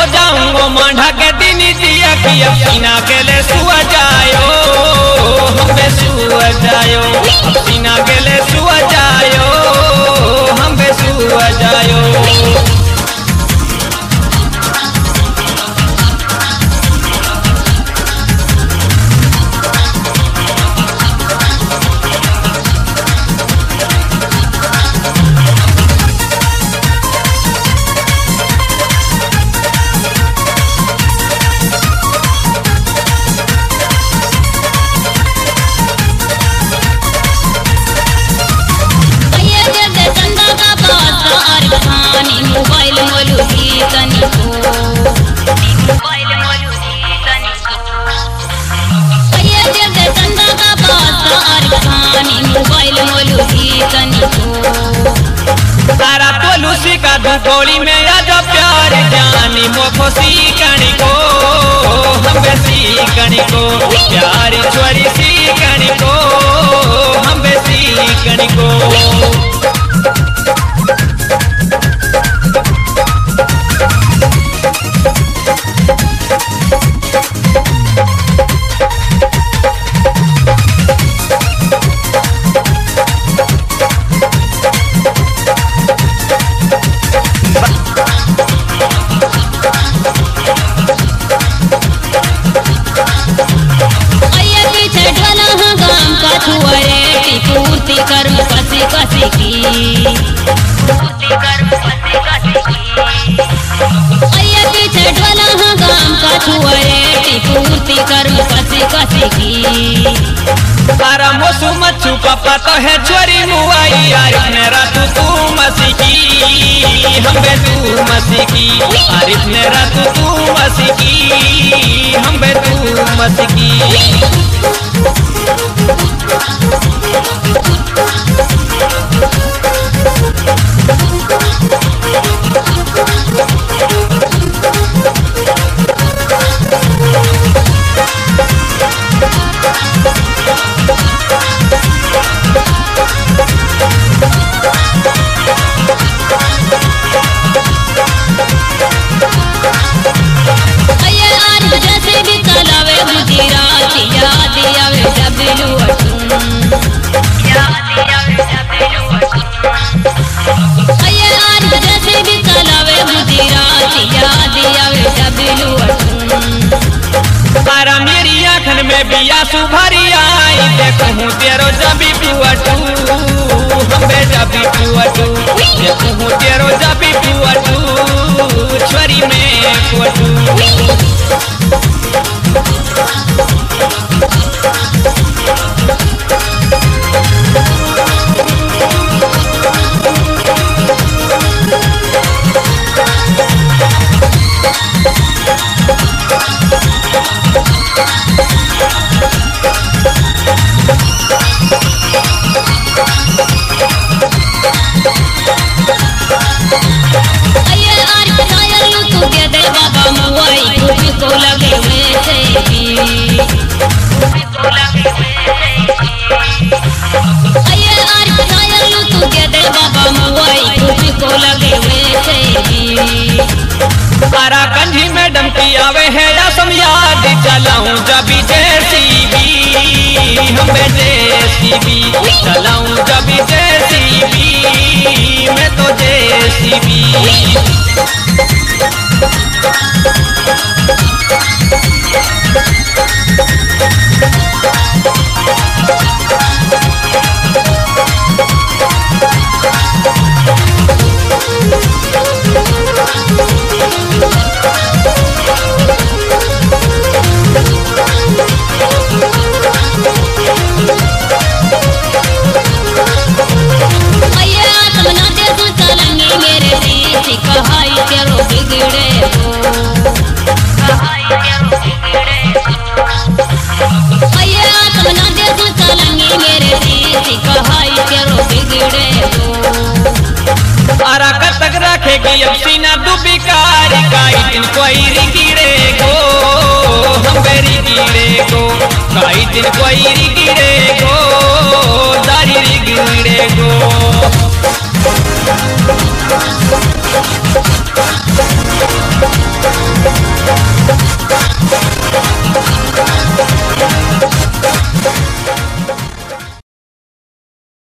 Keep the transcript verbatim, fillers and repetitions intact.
हो जाऊंगो मांढा के दिन दिया कि अब सीना के ले सुआ जायो हमें सुआ जायो सीना के ले सुआ जायो हमें सुआ जायो। मोबाइल मोलूदी तनिको मोबाइल मोलूदी तनिको ये दे दे चंदा का बात और कहानी मोबाइल मोलूदी तनिको तारा तोलूसी का दुकोड़ी में आज प्यार जानी मोफसी कणी को हम बेसी कणी को प्यार छोरी सी कणी को हम बेसी कणी को। पूर्ति कर्म कसी कसी की पूर्ति कर्म कसी कसी की अये पीछे ढोला हाँ गाम का छुआरे पूर्ति कर्म कसी कसी की तारा मौसम छुपा पता है चोरी मुआई यार मेरा तू तू मसी की हम बे तू मसी की आरिफ मेरा तू तू मसी की हम बे तू मसी की। तारा मेरी आँखन में बिया सुभरी आई देखूं तेरो जबी पुअटू हमें जबी पुअटू देखूं तेरो जबी पुअटू छोरी में पुअटू। को लगे हुए थे अये आरिफ नायल तू के दे बाबा मुआई खूबी को लगे हुए थे तारा कंठी मैडम की आवे है या समयाद चलाऊं जबी जेसीबी हमें जेसीबी चलाऊं जबी जेसीबी मैं तो जेसीबी। कहाई तेरो बिगड़े हो कहाई तेरो बिगड़े अये आत्म ना दे तू चलेंगे मेरे देश कहाई तेरो बिगड़े हो तारा कतक रखेगी अब सीना डूबी कारी काई दिन कोई रिगिड़े गो हम बेरी गिड़े गो काई दिन कोई रिगिड़े गो दारी रिगिड़े गो।